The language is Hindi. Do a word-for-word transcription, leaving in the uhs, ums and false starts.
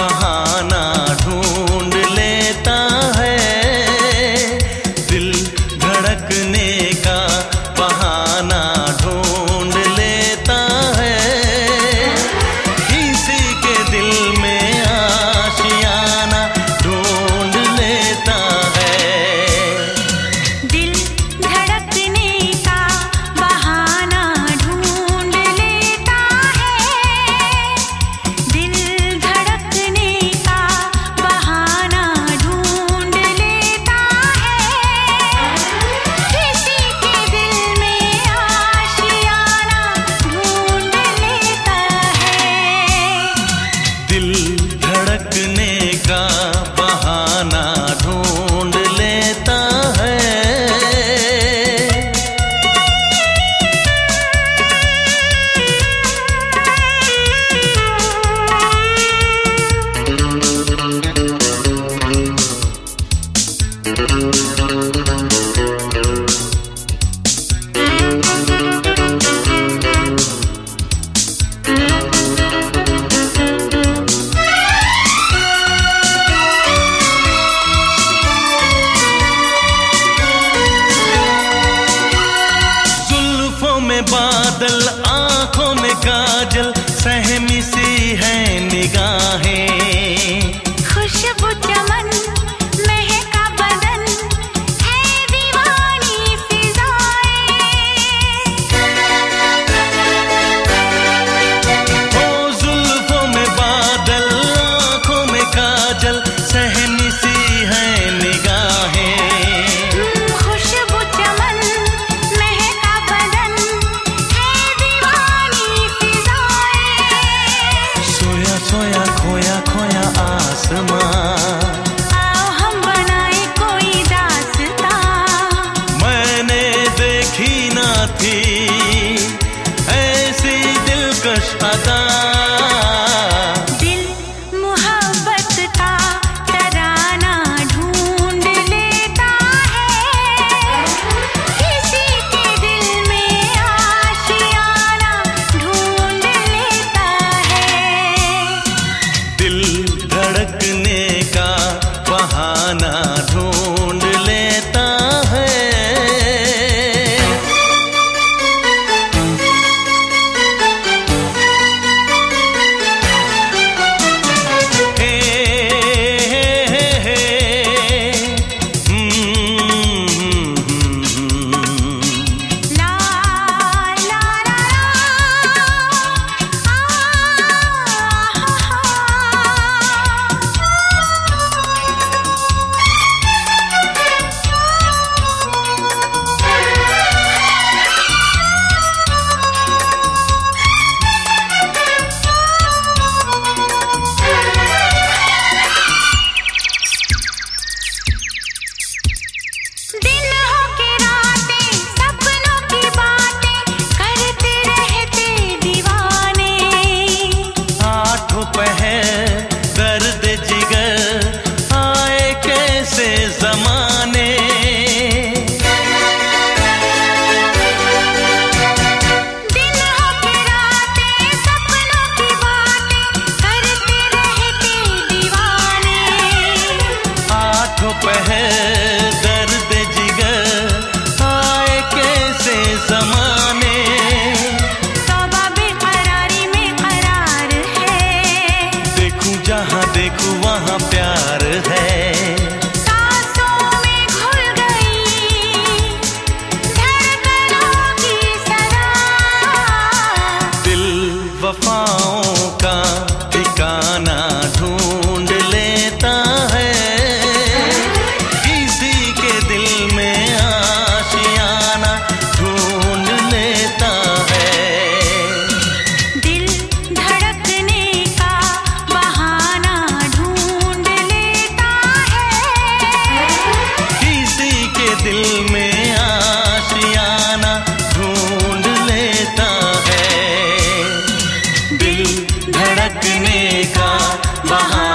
बहाना ढूंढ लेता है, दिल धड़कने का बहाना ढूंढ लेता है, किसी के दिल में आशियाना ढूंढ लेता है। दिल धड़कने का बहाना ढूंढ लेता है, दिल धड़कने का बहाना ढूंढ लेता है, किसी के दिल में आशियाना ढूंढ लेता है। दिल धड़कने का बहाना ढूंढ लेता है। जुल्फों में बादल, आंखों में काजल, सहमी सी है निगाहें, खुशबू चमन महका बदन है दीवानी फिजाएं। ओ जुल्फों में बादल, आंखों में काजल, सहमी सी है निगाहें, खुशबू चमन महका बदन है दीवानी फिजाएं। सोया सोया खोया खोया आसमां, आओ हम बनाए कोई दास्तां, मैंने देखी ना थी ऐसी दिलकश अदा। दिल मोहब्बत का तराना ढूंढ लेता है, किसी के दिल में आशियाना ढूंढ लेता है। दिल धड़कने का बहाना ढूंढ लेता है। हे, हे, हे, हे, हम्म, ला ला ला दिन हो के रातें सपनों की बातें करते रहते दीवाने, आठों पहर दर्द जिगर आए कैसे जमाने, दिन हो के रातें सपनों की बातें करते रहते दीवाने, आठों पहर दर्द जिगर आए कैसे जमाने, तौबा बेकरारी में करार है, देखूं जहां देखूं वहां प्यार है, सांसों में घुल गई धड़कनों की सदा। दिल वफाओं का ठिकाना ढूंढ लेता है, किसी के दिल में आशियाना ढूंढ लेता है। दिल धड़कने का बहाना ढूंढ लेता है, किसी के दिल में आशियाना ढूंढ लेता है। दिल धड़कने का बहाना